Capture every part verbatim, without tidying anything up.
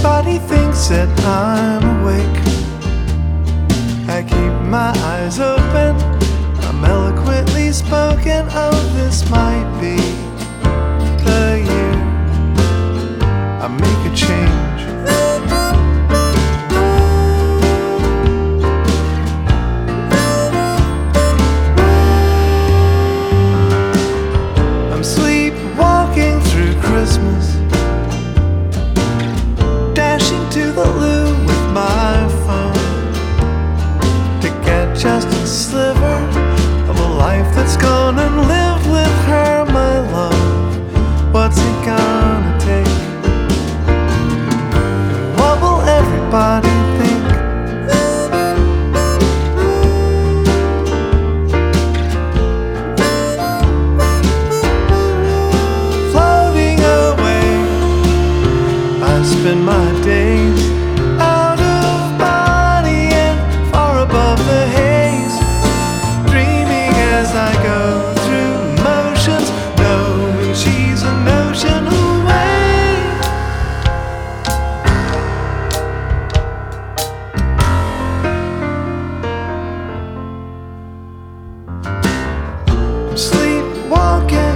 Everybody thinks that I'm awake. I keep my eyes open, I'm eloquently spoken. Oh, this might be the year I make a change. I'm sleepwalking through Christmas, dashing to the loo with my phone to get just a sliver of a life that's gone, and live with her, my love. What's it gonna take? What will everybody think? Floating away, I spend my days out of body and far above the haze, dreaming as I go through motions, knowing she's an ocean away. I'm sleepwalking,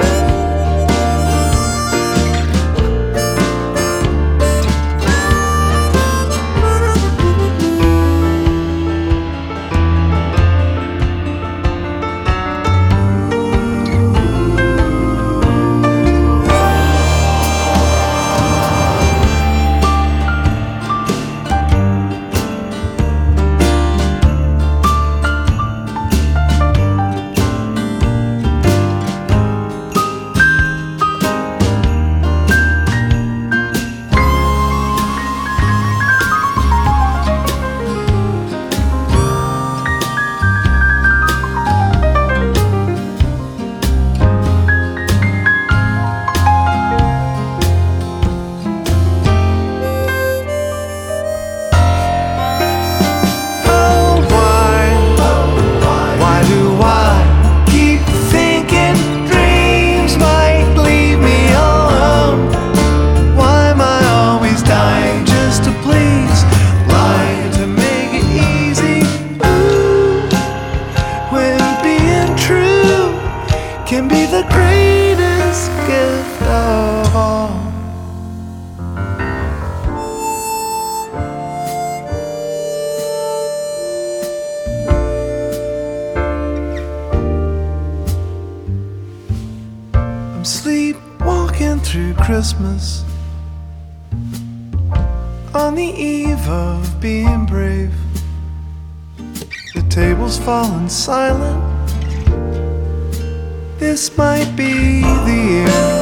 can be the greatest gift of all. I'm sleepwalking through Christmas, on the eve of being brave. The table's fallen silent, this might be the year